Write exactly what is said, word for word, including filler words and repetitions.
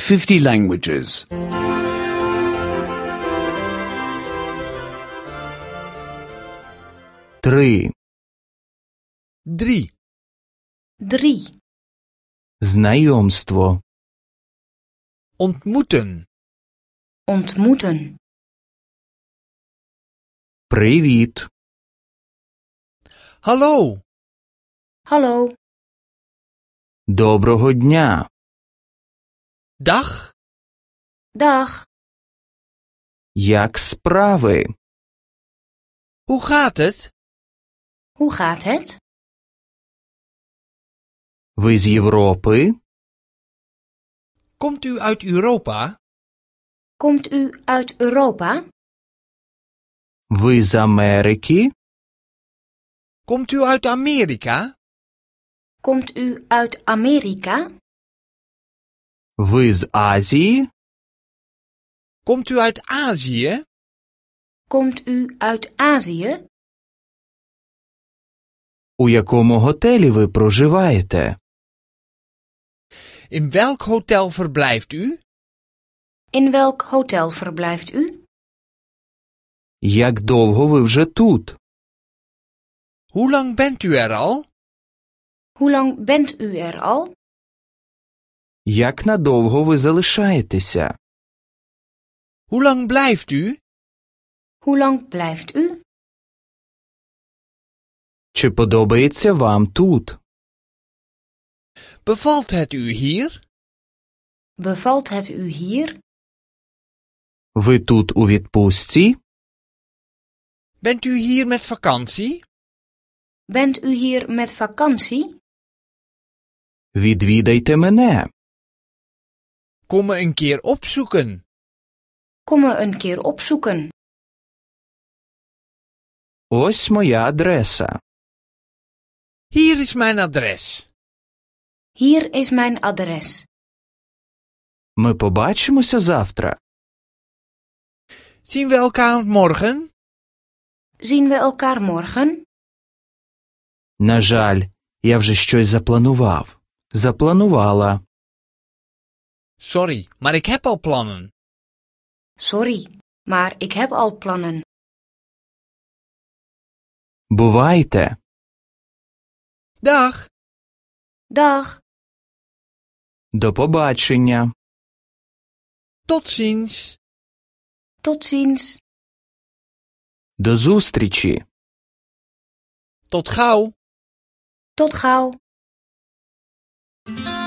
fifty languages. Три. Drie. Drie. Знайомство. Ontmoeten. Ontmoeten. Привіт. Hallo. Hallo. Доброго дня. Dag. Dag. Як справи? Hoe gaat het? Hoe gaat het? Ви з Європи? Komt u uit Europa? Komt u uit Europa? Ви з Америки? Komt u uit Amerika? Komt u uit Amerika? Ви з Азії? Komt u uit Azië? Komt u uit Azië? У якому готелі ви проживаєте? In welk hotel verblijft u? In welk hotel verblijft u? Як довго ви вже тут? Hoe lang bent u er al? Hoe lang bent u er al? Як надовго ви залишаєтеся? Hoe lang blijft u? Hoe lang blijft u? Чи подобається вам тут? Bevalt het u hier? Bevalt het u hier? Ви тут у відпустці? Bent u hier met vakantie? Bent u hier met vakantie? Відвідайте мене. Kom me een keer opzoeken. Kom me een keer opzoeken. Ось моя адреса. Hier is mijn adres. Hier is mijn adres. Ми побачимося завтра. Zien we elkaar morgen? Zien we elkaar morgen? На жаль, я вже щось запланував. Запланувала. Sorry, maar ik heb al plannen. Sorry, maar ik heb al plannen. Бувайте. Dag. Dag. До побачення. Tot ziens. Tot ziens. До зустрічі. Tot gauw. Tot gauw.